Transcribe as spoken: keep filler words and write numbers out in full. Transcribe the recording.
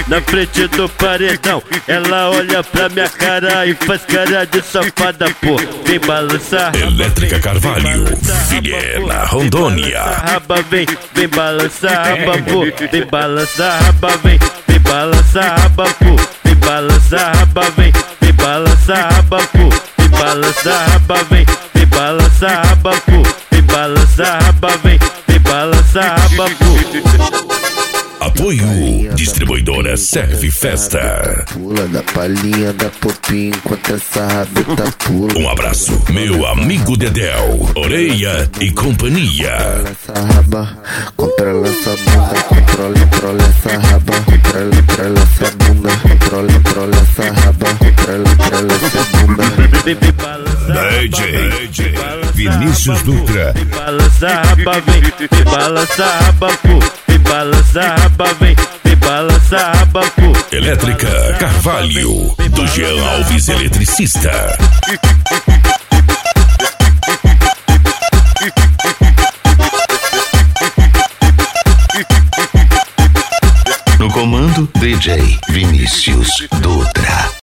na frente do paredão. Ela olha pra minha cara e faz cara de safada, pô. Vem balançar. Elétrica Carvalho, Vilhena, Rondônia. Raba, vem, vem balançar, raba, pô. Vem balançar, raba, vem, vem balançar, raba, pô. Vem balançar, raba, vem, vem balançar, raba, pô. Vem balançar, raba, vem, vem balançar, raba, pô. Vem balançar, raba, vem, vem balançar, raba, pô. Apoio Distribuidora Serve Festa. Pula da palhinha da popinha enquanto essa rabeta pula. Um abraço, meu amigo Dedéu, Orelha e companhia. Essa raba, controla essa bunda, controla, controla essa raba, controla, controla essa bunda, controla, controla essa raba, controla, controla essa bunda. D J Vinícius Dutra. Vem balançar, raba, vem, vem balançar, raba, pô. Vem balançar, raba, vem, vem balançar, raba, pô. Elétrica Carvalho, do Jean Alves Eletricista. No comando, D J Vinícius Dutra.